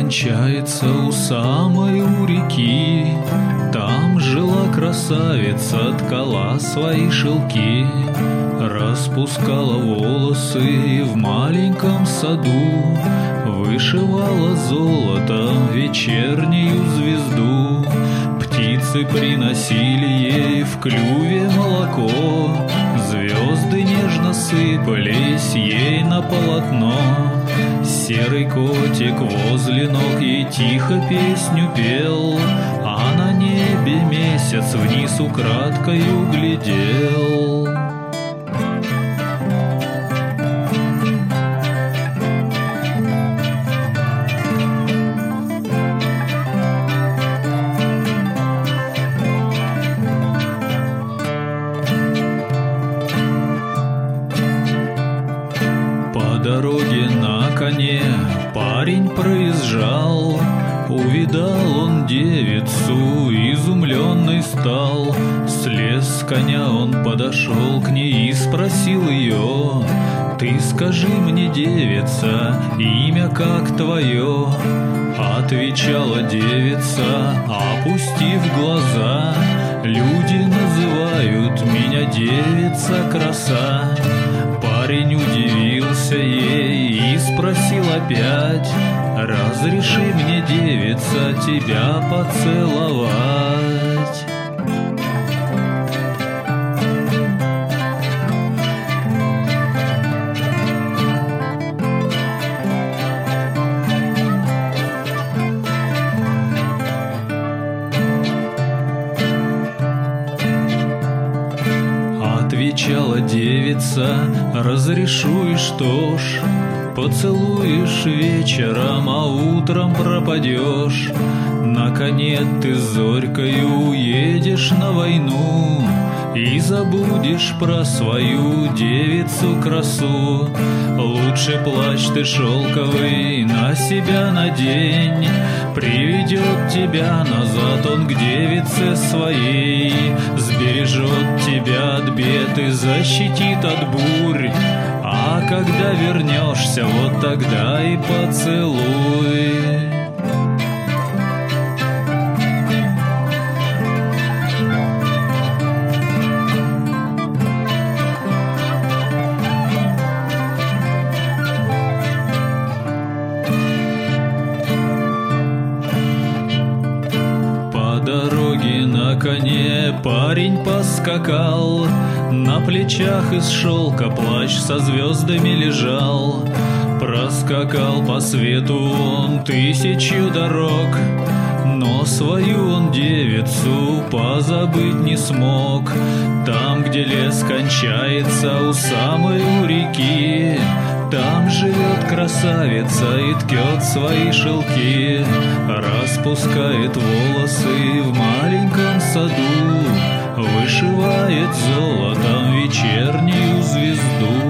кончается у самой у реки. Там жила красавица, ткала свои шелки, распускала волосы и в маленьком саду вышивала золотом вечернюю звезду. Птицы приносили ей в клюве молоко, звезды нежно сыпались ей на полотно. Серый котик возле ног ей тихо песню пел, а на небе месяц вниз украдкою глядел. По дороге на коне парень проезжал, увидал он девицу, изумленный стал. Слез с коня он подошел к ней и спросил ее: «Ты скажи мне, девица, имя как твое?» Отвечала девица, опустив глаза: «Люди называют меня девица краса». Парень удивился ей и спросил опять: «Разреши мне, девица, тебя поцеловать?» Отвечала девица: «Разрешу, и что ж, поцелуешь вечером, а утром пропадешь. На коне ты зорькою уедешь на войну и забудешь про свою девицу красу. Лучше плащ ты шелковый на себя надень, приведет тебя назад он к девице своей, сбережет тебя от бед и защитит от бурь. А когда вернешься, вот тогда и поцелуй». По дороге на коне парень поскакал, на плечах из шелка плащ со звездами лежал. Проскакал по свету он 1000 дорог, но свою он девицу позабыть не смог. Там, где лес кончается у самой у реки, там живет красавица и ткет свои шелки, распускает волосы в маленьком саду, вышивает золотом вечернюю звезду.